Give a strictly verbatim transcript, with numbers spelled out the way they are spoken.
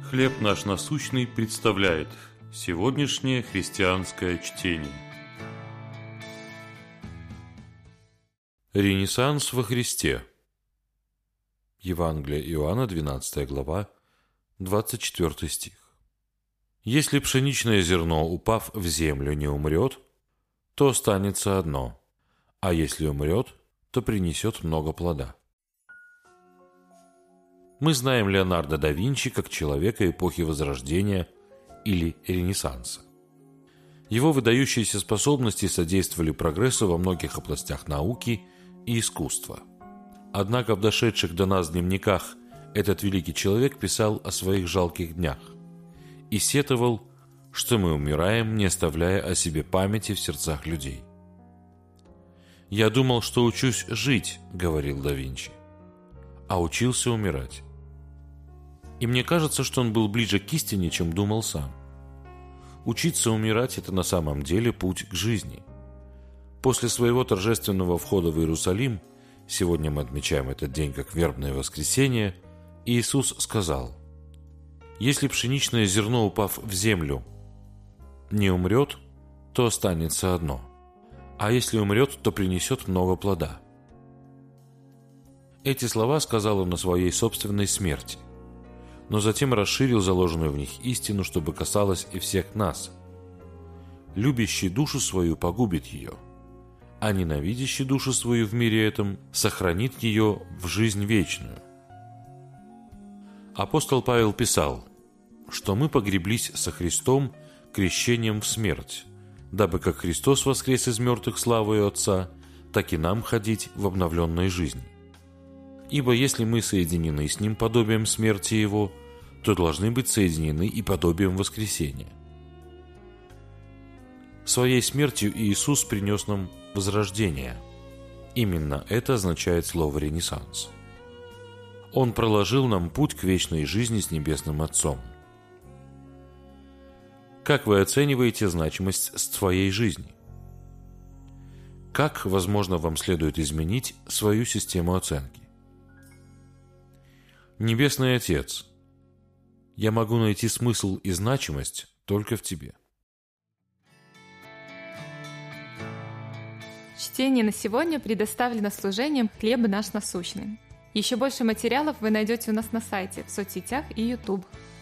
«Хлеб наш насущный» представляет сегодняшнее христианское чтение. Ренессанс во Христе. Евангелие Иоанна, двенадцатая глава, двадцать четвёртый стих. «Если пшеничное зерно, упав в землю, не умрет, то останется одно, а если умрет, то принесет много плода». Мы знаем Леонардо да Винчи как человека эпохи Возрождения или Ренессанса. Его выдающиеся способности содействовали прогрессу во многих областях науки и искусства. Однако в дошедших до нас дневниках этот великий человек писал о своих жалких днях и сетовал, что мы умираем, не оставляя о себе памяти в сердцах людей. «Я думал, что учусь жить», — говорил да Винчи, — «а учился умирать». И мне кажется, что он был ближе к истине, чем думал сам. Учиться умирать – это на самом деле путь к жизни. После своего торжественного входа в Иерусалим, сегодня мы отмечаем этот день как вербное воскресенье, Иисус сказал: «Если пшеничное зерно, упав в землю, не умрет, то останется одно, а если умрет, то принесет много плода». Эти слова сказал он на своей собственной смерти, но затем расширил заложенную в них истину, чтобы касалось и всех нас. «Любящий душу свою погубит ее, а ненавидящий душу свою в мире этом сохранит ее в жизнь вечную». Апостол Павел писал, что мы погреблись со Христом крещением в смерть, дабы как Христос воскрес из мертвых славою Отца, так и нам ходить в обновленной жизни. Ибо если мы соединены с Ним подобием смерти Его, то должны быть соединены и подобием воскресения. Своей смертью Иисус принес нам возрождение. Именно это означает слово «ренессанс». Он проложил нам путь к вечной жизни с Небесным Отцом. Как вы оцениваете значимость своей жизни? Как, возможно, вам следует изменить свою систему оценки? Небесный Отец, я могу найти смысл и значимость только в Тебе. Чтение на сегодня предоставлено служением «Хлеб наш насущный». Еще больше материалов вы найдете у нас на сайте, в соцсетях и YouTube.